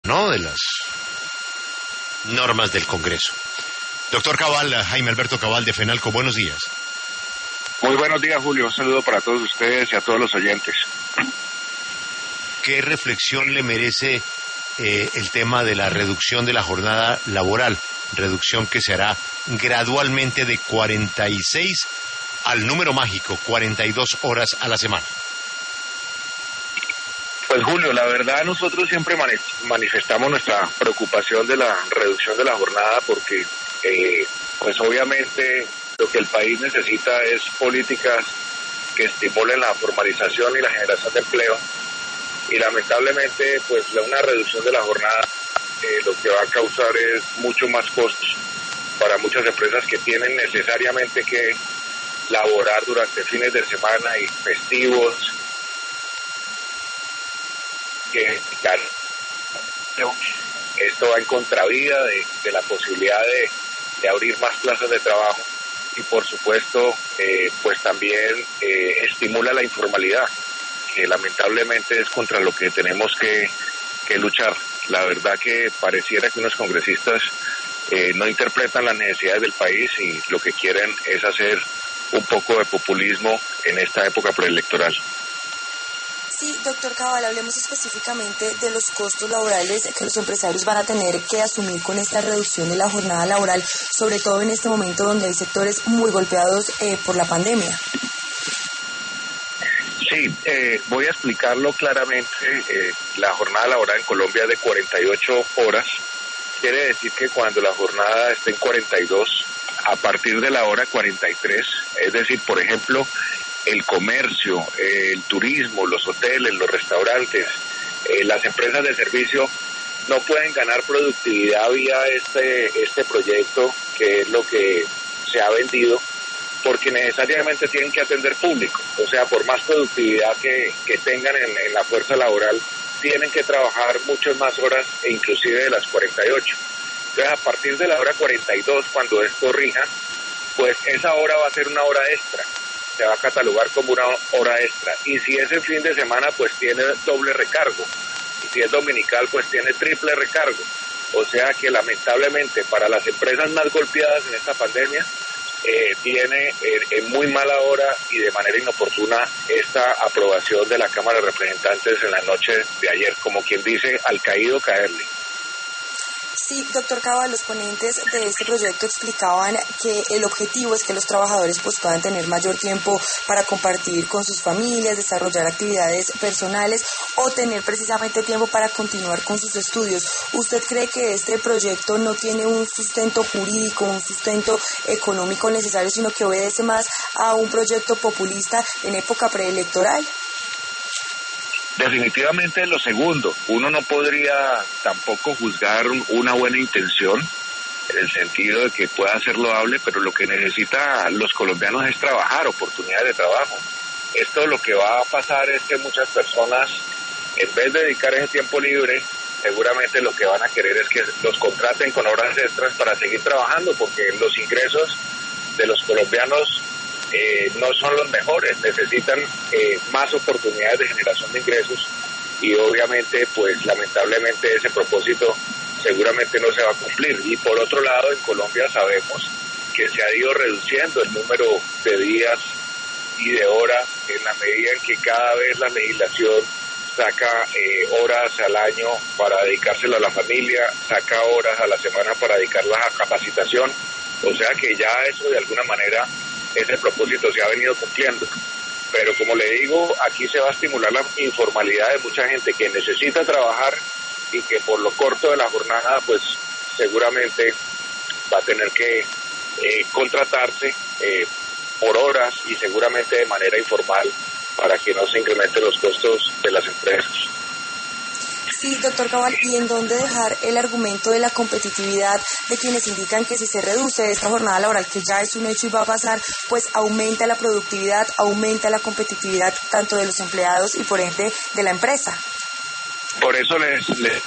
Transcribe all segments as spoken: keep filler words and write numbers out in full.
¿no?, de las normas del Congreso. Doctor Cabal, Jaime Alberto Cabal de FENALCO, buenos días. Muy buenos días, Julio. Un saludo para todos ustedes y a todos los oyentes. ¿Qué reflexión le merece eh, el tema de la reducción de la jornada laboral? Reducción que se hará gradualmente de cuarenta y seis al número mágico, cuarenta y dos horas a la semana. Pues Julio, la verdad nosotros siempre manifestamos nuestra preocupación de la reducción de la jornada porque eh, pues obviamente lo que el país necesita es políticas que estimulen la formalización y la generación de empleo y lamentablemente pues una reducción de la jornada eh, lo que va a causar es mucho más costos para muchas empresas que tienen necesariamente que laborar durante fines de semana y festivos, que esto va en contravía de, de la posibilidad de, de abrir más plazas de trabajo y por supuesto eh, pues también eh, estimula la informalidad, que lamentablemente es contra lo que tenemos que, que luchar. La verdad que pareciera que unos congresistas eh, no interpretan las necesidades del país y lo que quieren es hacer un poco de populismo en esta época preelectoral. Sí, doctor Cabal, hablemos específicamente de los costos laborales que los empresarios van a tener que asumir con esta reducción de la jornada laboral, sobre todo en este momento donde hay sectores muy golpeados eh, por la pandemia. Sí, eh, voy a explicarlo claramente. Eh, la jornada laboral en Colombia es de cuarenta y ocho horas. Quiere decir que cuando la jornada esté en cuarenta y dos, a partir de la hora cuarenta y tres, es decir, por ejemplo, el comercio, eh, el turismo, los hoteles, los restaurantes, eh, las empresas de servicio no pueden ganar productividad vía este, este proyecto, que es lo que se ha vendido, porque necesariamente tienen que atender público. O sea, por más productividad que, que tengan en, en la fuerza laboral, tienen que trabajar muchas más horas e inclusive de las cuarenta y ocho. Entonces, a partir de la hora cuarenta y dos, cuando esto rija, pues esa hora va a ser una hora extra. Se va a catalogar como una hora extra. Y si es en fin de semana, pues tiene doble recargo. Y si es dominical, pues tiene triple recargo. O sea que lamentablemente para las empresas más golpeadas en esta pandemia, eh, viene eh, en muy mala hora y de manera inoportuna esta aprobación de la Cámara de Representantes en la noche de ayer. Como quien dice, al caído caerle. Sí, doctor Cabal, los ponentes de este proyecto explicaban que el objetivo es que los trabajadores pues puedan tener mayor tiempo para compartir con sus familias, desarrollar actividades personales o tener precisamente tiempo para continuar con sus estudios. ¿Usted cree que este proyecto no tiene un sustento jurídico, un sustento económico necesario, sino que obedece más a un proyecto populista en época preelectoral? Definitivamente lo segundo. Uno no podría tampoco juzgar una buena intención en el sentido de que pueda ser loable, pero lo que necesitan los colombianos es trabajar, oportunidades de trabajo. Esto lo que va a pasar es que muchas personas, en vez de dedicar ese tiempo libre, seguramente lo que van a querer es que los contraten con horas extras para seguir trabajando, porque los ingresos de los colombianos Eh, no son los mejores, necesitan eh, más oportunidades de generación de ingresos y obviamente pues lamentablemente ese propósito seguramente no se va a cumplir. Y por otro lado, en Colombia sabemos que se ha ido reduciendo el número de días y de horas en la medida en que cada vez la legislación saca eh, horas al año para dedicársela a la familia, saca horas a la semana para dedicarlas a capacitación, o sea que ya eso de alguna manera ese propósito se ha venido cumpliendo. Pero como le digo, aquí se va a estimular la informalidad de mucha gente que necesita trabajar y que por lo corto de la jornada, pues seguramente va a tener que eh, contratarse eh, por horas y seguramente de manera informal para que no se incrementen los costos de las empresas. Sí, doctor Cabal, ¿y en dónde dejar el argumento de la competitividad de quienes indican que si se reduce esta jornada laboral, que ya es un hecho y va a pasar, pues aumenta la productividad, aumenta la competitividad tanto de los empleados y por ende de la empresa? Por eso les, les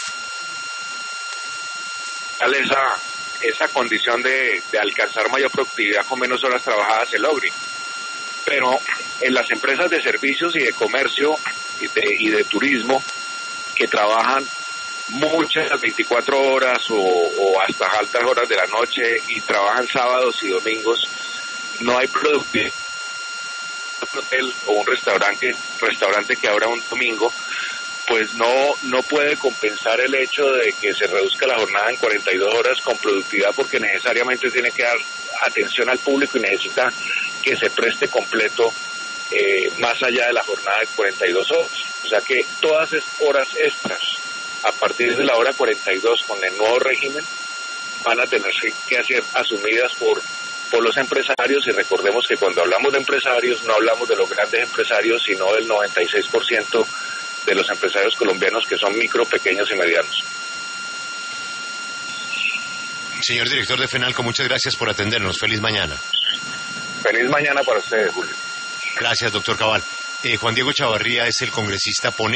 darle esa, esa condición de, de alcanzar mayor productividad con menos horas trabajadas se logre. Pero en las empresas de servicios y de comercio y de, y de turismo que trabajan muchas veinticuatro horas o, o hasta altas horas de la noche y trabajan sábados y domingos, no hay productividad. Un hotel o un restaurante, restaurante que abra un domingo, pues no no puede compensar el hecho de que se reduzca la jornada en cuarenta y dos horas con productividad, porque necesariamente tiene que dar atención al público y necesita que se preste completo eh, más allá de la jornada de cuarenta y dos horas. O sea que todas esas horas extras a partir de la hora cuarenta y dos con el nuevo régimen van a tener que ser asumidas por por los empresarios, y recordemos que cuando hablamos de empresarios no hablamos de los grandes empresarios, sino del noventa y seis por ciento de los empresarios colombianos, que son micro, pequeños y medianos. Señor director de FENALCO, muchas gracias por atendernos. Feliz mañana. Feliz mañana para ustedes, Julio. Gracias, doctor Cabal. Eh, Juan Diego Chavarría es el congresista ponente